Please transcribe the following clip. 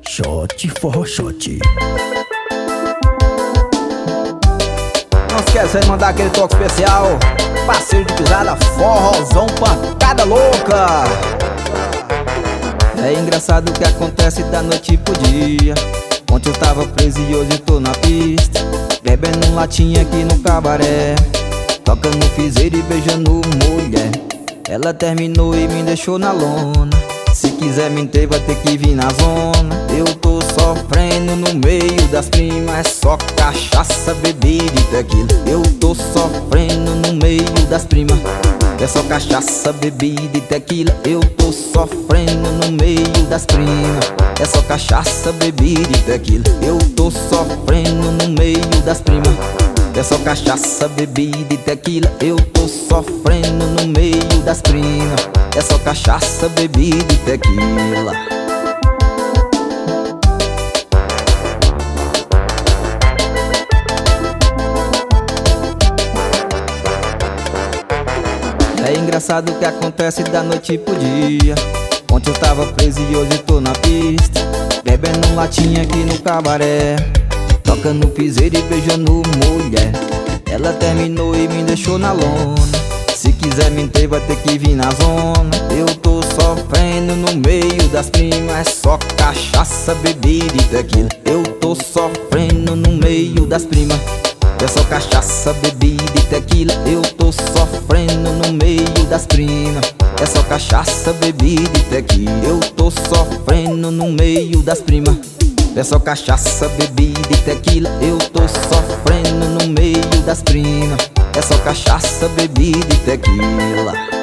Shot, forró shot. Não esquece de mandar aquele toque especial. Parceiro de pisada, forrozão, pancada louca. É engraçado o que acontece da noite pro dia. Ontem eu tava preso e hoje tô na pista, bebendo latinha aqui no cabaré, tocando piseiro e beijando mulher. Ela terminou e me deixou na lona. Se quiser me ter vai ter que vir na zona. Eu tô sofrendo no meio das primas, é só cachaça, bebida e tequila. Eu tô sofrendo no meio das primas, é só cachaça, bebida e tequila. Eu tô sofrendo no meio das primas, é só cachaça, bebida e tequila. Eu tô sofrendo no meio das primas, é só cachaça, bebida e tequila. Eu tô sofrendo no meio das primas, é só cachaça, bebida e tequila. É engraçado o que acontece da noite pro dia. Ontem eu tava preso e hoje tô na pista, bebendo latinha aqui no cabaré, tocando piseiro e beijando mulher. Ela terminou e me deixou na lona. Se quiser me ter vai ter que vir na zona. Eu tô sofrendo no meio das primas, é só cachaça, bebida e tequila. Eu tô sofrendo no meio das primas, é só cachaça, bebida e tequila. Eu tô sofrendo no meio das primas, é só cachaça, bebida e tequila. Eu tô sofrendo no meio das primas, é só cachaça, bebida e tequila. Eu tô sofrendo no meio das primas, é só cachaça, bebida e tequila.